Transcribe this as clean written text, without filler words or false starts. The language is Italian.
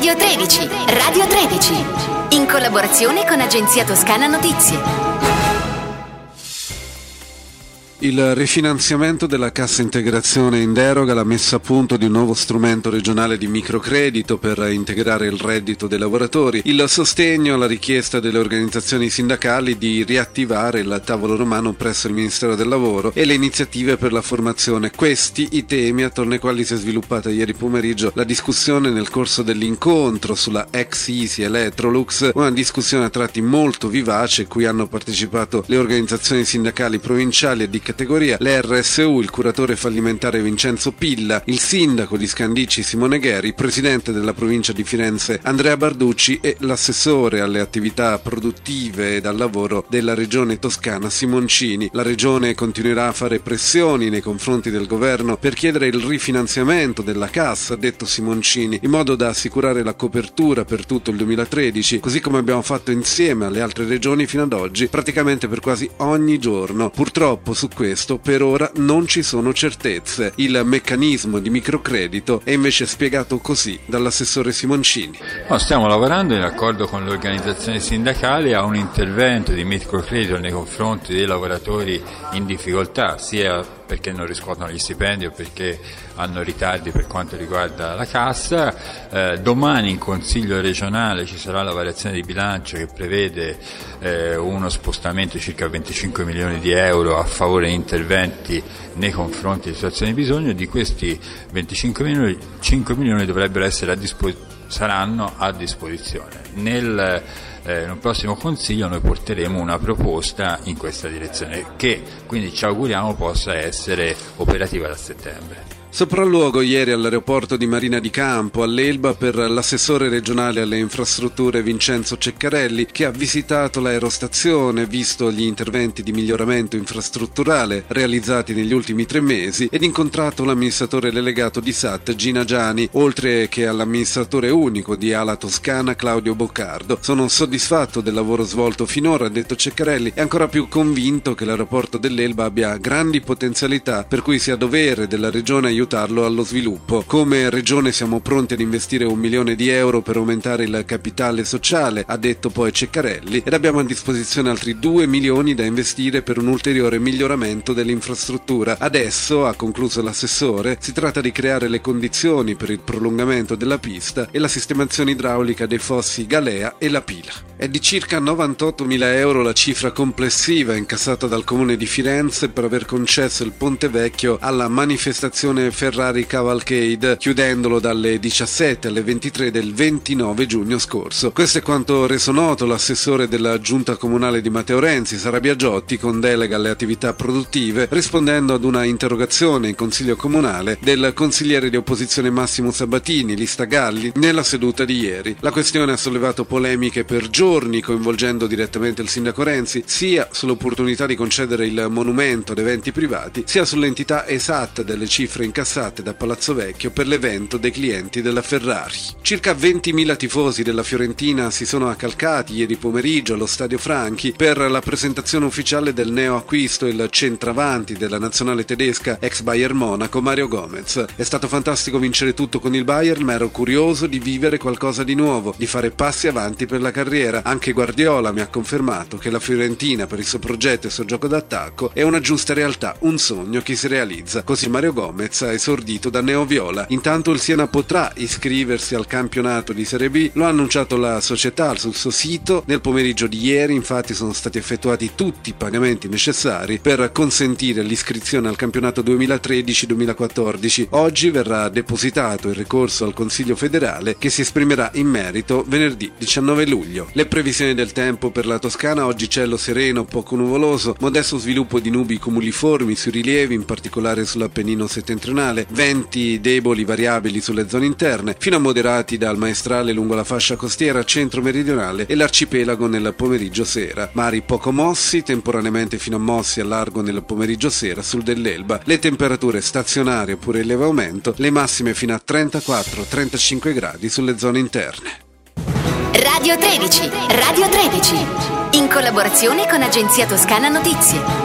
Radio 13, Radio 13, in collaborazione con Agenzia Toscana Notizie. Il rifinanziamento della cassa integrazione in deroga, la messa a punto di un nuovo strumento regionale di microcredito per integrare il reddito dei lavoratori, il sostegno alla richiesta delle organizzazioni sindacali di riattivare il tavolo romano presso il Ministero del Lavoro e le iniziative per la formazione. Questi i temi attorno ai quali si è sviluppata ieri pomeriggio la discussione nel corso dell'incontro sulla ex Easy Electrolux, una discussione a tratti molto vivace cui hanno partecipato le organizzazioni sindacali provinciali e di categoria, l'RSU, il curatore fallimentare Vincenzo Pilla, il sindaco di Scandicci Simone Gheri, il presidente della provincia di Firenze Andrea Barducci e l'assessore alle attività produttive e al lavoro della regione toscana Simoncini. La regione continuerà a fare pressioni nei confronti del governo per chiedere il rifinanziamento della cassa, ha detto Simoncini, in modo da assicurare la copertura per tutto il 2013, così come abbiamo fatto insieme alle altre regioni fino ad oggi, praticamente per quasi ogni giorno. Purtroppo su questo per ora non ci sono certezze. Il meccanismo di microcredito è invece spiegato così dall'assessore Simoncini. Stiamo lavorando in accordo con le organizzazioni sindacali a un intervento di microcredito nei confronti dei lavoratori in difficoltà, sia perché non riscuotono gli stipendi o perché hanno ritardi per quanto riguarda la cassa. Domani in Consiglio regionale ci sarà la variazione di bilancio che prevede uno spostamento di circa 25 milioni di euro a favore di interventi nei confronti di situazioni di bisogno. Di questi 25 milioni, 5 milioni dovrebbero essere saranno a disposizione. Nel prossimo Consiglio noi porteremo una proposta in questa direzione che quindi ci auguriamo possa essere operativa da settembre. Sopralluogo ieri all'aeroporto di Marina di Campo, all'Elba, per l'assessore regionale alle infrastrutture Vincenzo Ceccarelli, che ha visitato l'aerostazione, visto gli interventi di miglioramento infrastrutturale realizzati negli ultimi 3 mesi ed incontrato l'amministratore delegato di SAT Gina Giani, oltre che all'amministratore unico di Ala Toscana Claudio Boccardo. Sono soddisfatto del lavoro svolto finora, ha detto Ceccarelli, e ancora più convinto che l'aeroporto dell'Elba abbia grandi potenzialità, per cui sia dovere della regione aiutarlo allo sviluppo. Come regione siamo pronti ad investire 1 milione di euro per aumentare il capitale sociale, ha detto poi Ceccarelli, ed abbiamo a disposizione altri 2 milioni da investire per un ulteriore miglioramento dell'infrastruttura. Adesso, ha concluso l'assessore, si tratta di creare le condizioni per il prolungamento della pista e la sistemazione idraulica dei fossi Galea e La Pila. È di circa 98.000 euro la cifra complessiva incassata dal Comune di Firenze per aver concesso il Ponte Vecchio alla manifestazione Ferrari Cavalcade, chiudendolo dalle 17 alle 23 del 29 giugno scorso. Questo è quanto reso noto l'assessore della Giunta Comunale di Matteo Renzi, Sara Biagiotti, con delega alle attività produttive, rispondendo ad una interrogazione in Consiglio Comunale del consigliere di opposizione Massimo Sabatini, lista Galli, nella seduta di ieri. La questione ha sollevato polemiche per giorni, coinvolgendo direttamente il sindaco Renzi, sia sull'opportunità di concedere il monumento ad eventi privati, sia sull'entità esatta delle cifre incassate da Palazzo Vecchio per l'evento dei clienti della Ferrari. Circa 20.000 tifosi della Fiorentina si sono accalcati ieri pomeriggio allo Stadio Franchi per la presentazione ufficiale del neoacquisto, il centravanti della nazionale tedesca ex Bayern Monaco Mario Gomez. È stato fantastico vincere tutto con il Bayern, ma ero curioso di vivere qualcosa di nuovo, di fare passi avanti per la carriera. Anche Guardiola mi ha confermato che la Fiorentina, per il suo progetto e il suo gioco d'attacco, è una giusta realtà, un sogno che si realizza. Così Mario Gomez ha esordito da neoviola. Intanto il Siena potrà iscriversi al campionato di Serie B, lo ha annunciato la società sul suo sito. Nel pomeriggio di ieri infatti sono stati effettuati tutti i pagamenti necessari per consentire l'iscrizione al campionato 2013-2014. Oggi verrà depositato il ricorso al Consiglio federale, che si esprimerà in merito venerdì 19 luglio. Le previsioni del tempo per la Toscana: oggi cielo sereno, poco nuvoloso, modesto sviluppo di nubi cumuliformi sui rilievi, in particolare sull'Appennino settentrionale, venti deboli variabili sulle zone interne, fino a moderati dal maestrale lungo la fascia costiera centro-meridionale e l'arcipelago nel pomeriggio sera. Mari poco mossi, temporaneamente fino a mossi a largo nel pomeriggio sera sul dell'Elba. Le temperature stazionarie oppure in lieve aumento, le massime fino a 34-35 gradi sulle zone interne. Radio 13, Radio 13, in collaborazione con Agenzia Toscana Notizie.